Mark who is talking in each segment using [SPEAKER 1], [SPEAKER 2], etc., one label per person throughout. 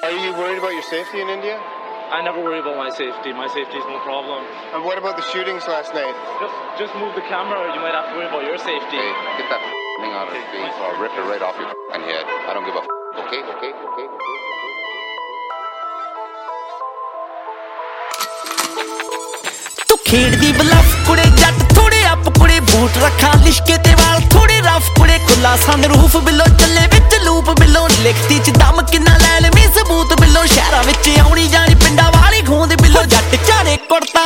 [SPEAKER 1] Are you worried about your safety in India?
[SPEAKER 2] I never worry about my safety. My safety is no problem.
[SPEAKER 1] And what about the shootings last night?
[SPEAKER 2] Just move the camera. You might have to worry about your safety.
[SPEAKER 3] Hey, get that thing out of his face or I'll rip it right off your head. I don't give a okay?
[SPEAKER 4] ਤੂੰ ਖੇਡਦੀ bluff ਕੁੜੇ ਜੱਟ ਥੋੜੇ up ਕੁੜੇ boot ਰੱਖਾਂ ਲਿਸ਼ਕੇ ਤੇ ਵਾਲ ਥੋੜੇ rough ਕੁੜੇ ਕੁੱਲਾ ਸੰਰੂਫ ਬਿੱਲੋ ਚੱਲੇ ਵਿੱਚ ਲੂਪ ਬਿੱਲੋ ਲਿਖਤੀ ਚ ਦਮ ਕਿੰਨਾ ਲੈ ਲਵੀਂ ਸਬੂਤ ਬਿੱਲੋ ਸ਼ਹਿਰਾਂ ਵਿੱਚ ਆਉਣੀ ਜਾਣੀ ਪਿੰਡਾਂ ਵਾਲੀ ਖੂੰਦ ਬਿੱਲੋ ਜੱਟ ਝਾੜੇ ਕੁੜਤਾ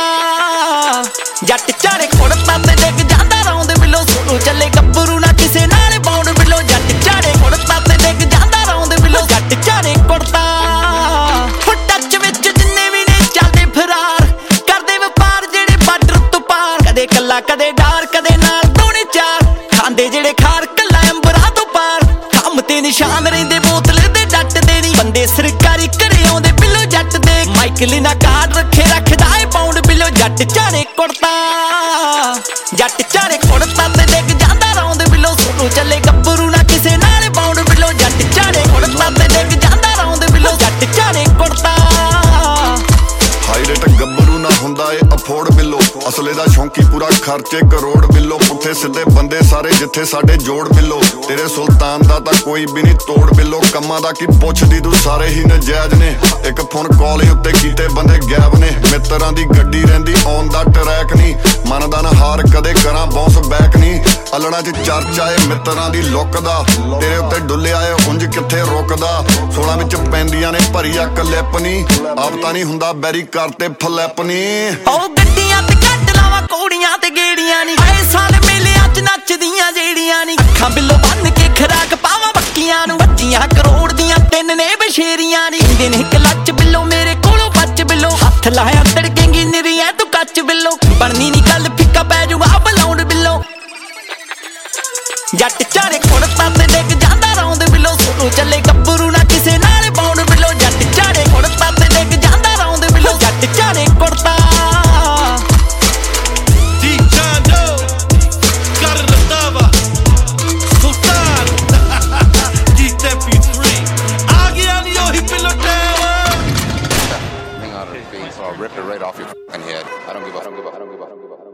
[SPEAKER 4] ਤੇ ਡਿੱਗ ਜਾਂਦਾ ਰੌਂਦ ਬਿੱਲੋ ਸੋਨੂੰ ਚੱਲੇ ਗੱਭਰੂ ਨਾ ਕਿਸੇ ਨਾਲ ਬਾਉਂਡ ਬਿੱਲੋ ਜੱਟ ਝਾੜੇ ਕੁੜਤਾ ਤੇ ਡਿੱਗ ਜਾਂਦਾ ਰੌਂਦ ਬਿੱਲੋ ਜੱਟ ਝਾੜੇ ਕੁੜਤਾ ਟੱਚ ਵਿੱਚ ਜਿੰਨੇ ਵੀ ਨੇ ਚੱਲਦੇ ਫਰਾਰ ਕਰਦੇ ਵਪਾਰ ਜਿਹੜੇ ਬਾਰਡਰ ਤੋਂ ਪਾਰ ਕਦੇ ਕੱਲਾ ਕਦੇ ਡਾਰ ਕਦੇ ਨਾਲ ਦੋਨੇ ਚਾਰ ਖਾਂਦੇ ਜਿਹੜੇ ਖਾਰ ਕੱਲਾ ਅੰਬਰਾਂ ਤੋਂ ਪਾਰ ਕੰਮ ਤੇ ਨਿਸ਼ਾਨ ਰਹਿੰਦੇ ਬੋਤਲ ਦੇ ਡੱਟਦੇ ਨਹੀਂ ਬੰਦੇ ਸਰਕਾਰੀ ਘਰੇ ਆਉਂਦੇ ਬਿੱਲੋ ਜੱਟ ਦੇ ਮਾਈਕਲ ਨਾ ਕਾਰਡ ਰੱਖਦਾ ਏ ਪਾਉਂਡ ਬਿੱਲੋ ਜੱਟ ਝਾੜੇ ਕੁੜਤਾ ਤੇ ਡਿੱਗ ਜਾਂਦਾ ਰੌਂਦ ਬਿੱਲੋ ਸੋਨੂੰ ਚੱਲੇ ਗੱਭਰੂ ਨਾ ਕਿਸੇ ਨਾਲ ਬਾਉਂਡ ਬਿੱਲੋ ਜੱਟ ਝਾੜੇ ਕੁੜਤਾ ਤੇ ਡਿੱਗ ਜਾਂਦਾ ਰੌਂਦ ਬਿੱਲੋ ਜੱਟ ਝਾੜੇ ਕੁੜਤਾ
[SPEAKER 5] ਹਾਈ ਰੇਟ ਗੱਭਰੂ ਨਾ ਹੁੰਦਾ ਏ ਅਫੋਰਡ ਬਿੱਲੋ ਅਸਲੇ ਦਾ ਸ਼ੌਂਕੀ ਪੂਰਾ ਖਰਚੇ ਕਰੋੜ ਬਿੱਲੋ ਪੁੱਠੇ ਸਿੱਧੇ ਬੰਦੇ ਸਾਰੇ ਜਿੱਥੇ ਸਾਡੇ ਜੋੜ ਬਿੱਲੋ ਤੇਰੇ ਸੁਲਤਾਨ ਦਾ ਤਾਂ ਕੋਈ ਵੀ ਨਹੀਂ ਤੋੜ ਬਿੱਲੋ ਕੰਮਾਂ ਦਾ ਕੀ ਪੁੱਛਦੀ ਤੂੰ ਸਾਰੇ ਹੀ ਨਜਾਇਜ਼ ਨੇ ਇੱਕ ਫੋਨ ਕਾਲ ਉੱਤੇ ਕੀਤੇ ਬੰਦੇ ਗਾਇਬ ਨੇ ਮਿੱਤਰਾਂ ਦੀ ਗੱਡੀ ਰਹਿੰਦੀ ਔਨ ਦਾ ਟਰੈਕ ਨਹੀਂ ਮੰਨਦਾ ਨਾ ਹਾਰ ਕਦੇ ਕਰਾਂ ਬਾਉਂਸ ਬੈਕ ਨਹੀਂ ਅਲੜਾ 'ਚ ਚਰਚਾ ਏ ਮਿੱਤਰਾਂ ਦੀ ਲੁੱਕ ਦਾ ਤੇਰੇ ਉੱਤੇ ਡੁੱਲਿਆ ਏ ਉਂਝ ਕਿੱਥੇ ਰੁਕਦਾ 16 ਵਿੱਚ ਪੈਂਦੀਆਂ ਨੇ ਭਰੀ ਆ ਕਲਿੱਪ ਨਹੀਂ ਆਪ ਤਾਂ ਨਹੀਂ ਹੁੰਦਾ ਬੈਰੀ ਕਰਤੇ ਫਲਿੱਪ ਨਹੀਂ
[SPEAKER 4] ਉਹ ਗੱਡੀਆਂ ਤੇ ਕੱਢ ਲਾਵਾਂ ਕੋੜੀਆਂ ਤੇ ਗੇੜੀਆਂ ਨਹੀਂ ਆਏ ਸਾਲ ਮੇਲਿਆਂ 'ਚ ਨੱਚਦੀਆਂ ਜਿਹੜੀਆਂ ਨਹੀਂ ਅੱਖਾਂ ਬਿੱਲੋ ਬੰਨ ਕੇ ਖਰਾਕ ਪਾਵਾਂ ਬੱਕੀਆਂ ਨੂੰ 25 ਕਰੋੜ ਦੀਆਂ 3 ਨੇ ਬਸ਼ੇਰੀਆਂ ਨਹੀਂ ਦਿਨ ਇੱਕ ਲੱਚ ਬਿੱਲੋ ਮੇਰੇ ਕੋਲੋਂ ਬੱਚ ਬਿੱਲੋ ਹੱਥ ਲਾਇਆ ਤੜਕੇਂਗੀ ਨਿਰੀਆਂ ਤੂੰ ਕੱਚ ਬਿੱਲੋ ਬਣਨੀ ਨੀ ਗੱਲ ਫਿੱਕਾ ਪੈ ਜੂਗਾ ਬਲਾਉਂਡ ਬਿੱਲੋ ਜੱਟ ਝਾੜੇ ਕੁੜਤਾ ਤੇ ਡਿੱਗ ਜਾਂਦਾ ਰੌਂਦ ਬਿੱਲੋ ਸੋਨੂੰ ਚੱਲੇ ਗੱਭਰੂ ਨਾ ਕਿਸੇ ਨਾਲ ਬਾਉਂਡ ਬਿੱਲੋ ਜੱਟ ਝਾੜੇ ਕੁੜਤਾ ਤੇ ਡਿੱਗ ਜਾਂਦਾ ਰੌਂਦ ਬਿੱਲੋ ਜੱਟ ਝਾੜੇ ਕੁੜਤਾ
[SPEAKER 3] I'll rip it right off your head. I don't give a